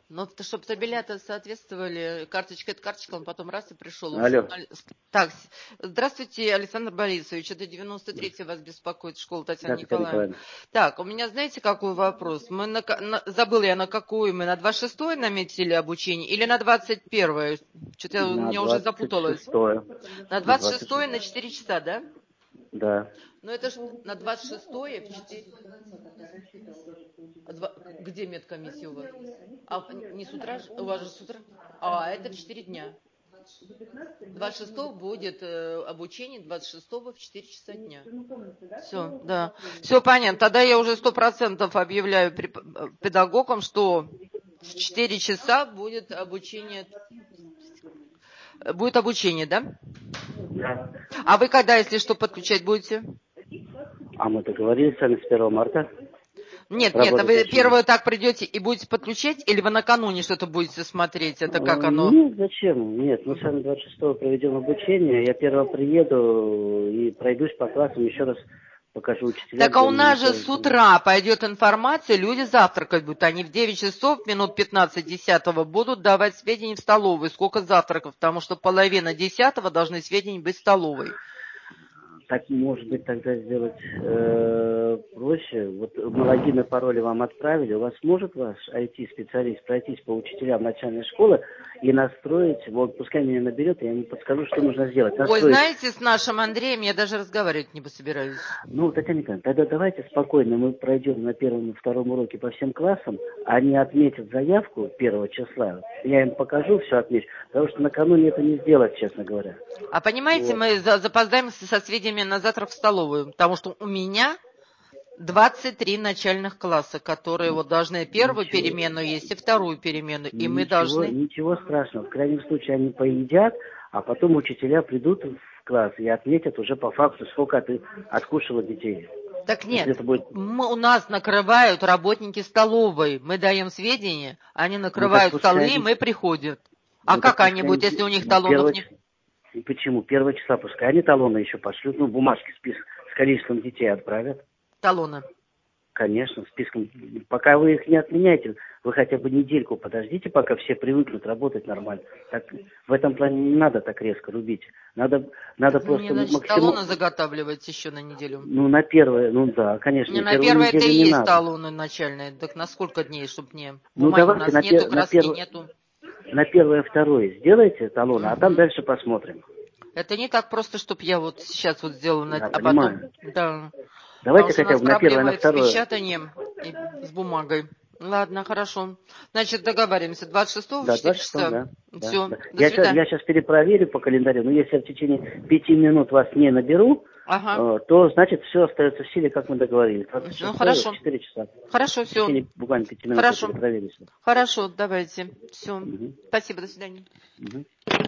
Ну, чтобы табелята соответствовали, карточка это карточка, он потом раз и пришел. Алло. Так, здравствуйте, Александр Борисович, это 93-й вас беспокоит школа Татьяны Да, Татьяна Николаевны. Николаевна. Так, у меня знаете, какой вопрос? Мы забыла я, на какую мы, на 26-е наметили обучение или на 21-е? Что-то я На меня уже запуталась. 26-е. На 26-е на 4 часа, да? Да. Ну это ж на 26-е в 4... Где медкомиссия у вас? А не с утра? У вас же с утра? А, это в 4 дня. 26-го будет обучение, 26-го в 4 часа дня. Все, да. Все понятно. Тогда я уже 100% объявляю педагогам, что в 4 часа будет обучение. Будет обучение, да? Да. А вы когда, если что, подключать будете? А мы договорились с вами с 1 марта. Нет, а вы первую так придете и будете подключать, или вы накануне что-то будете смотреть? Это как оно? Нет, зачем? Нет, мы с вами 26-го проведем обучение. Я 1-го приеду и пройдусь по классам, еще раз покажу учителям. Так а у нас же с утра пойдет информация, люди завтракать будут. Они в 9 часов, минут 15 10-го будут давать сведения в столовой. Сколько завтраков? Потому что половина 10-го должны сведения быть в столовой. Так, может быть, тогда сделать проще. Вот мы логин и пароли вам отправили. У вас может ваш IT-специалист пройтись по учителям начальной школы и настроить, вот пускай меня наберет, я ему подскажу, что нужно сделать. Ой, знаете, с нашим Андреем я даже разговаривать не собираюсь. Ну, Татьяна Николаевна, тогда давайте спокойно мы пройдем на 1-м и 2-м уроке по всем классам. Они отметят заявку 1 числа. Я им покажу, все отмечу. Потому что накануне это не сделать, честно говоря. А понимаете, вот. Мы запоздаем со сведениями на завтра в столовую. Потому что у меня 23 начальных класса, которые вот должны первую перемену есть и вторую перемену. И мы должны... Ничего страшного. В крайнем случае они поедят, а потом учителя придут в класс и отметят уже по факту, сколько ты откушала детей. Так нет, у нас накрывают работники столовой. Мы даем сведения, они накрывают столы, и мы приходим. А как они будут, если у них талонов нет? Почему? 1 числа пускай они талоны еще пошлют, ну, бумажки, список с количеством детей отправят. Талоны? Конечно, списком. Пока вы их не отменяете, вы хотя бы недельку подождите, пока все привыкнут работать нормально. Так, в этом плане не надо так резко рубить. Надо просто мне, значит, талоны заготавливать еще на неделю? Ну, на первое, ну да, конечно. Не, на первое это и есть талоны начальные. Так на сколько дней, чтобы мне? Бумаги у нас нету, краски нету. На 1-2 сделайте талоны, а там дальше посмотрим. Это не так просто, чтобы я вот сейчас вот сделала, Я а понимаю. потом... Да. Давайте хотя бы на 1 и на 2. С печатанием и с бумагой. Ладно, хорошо. Значит, договоримся. 26-го в 4 часа. Да. Все, да. До свидания. Я сейчас перепроверю по календарю, но если я в течение 5 минут вас не наберу, то, значит, все остается в силе, как мы договорились. Ну, хорошо. 4 часа. Хорошо, все. В течение буквально 5 минут хорошо. перепроверю. Хорошо, давайте. Все. Спасибо, до свидания.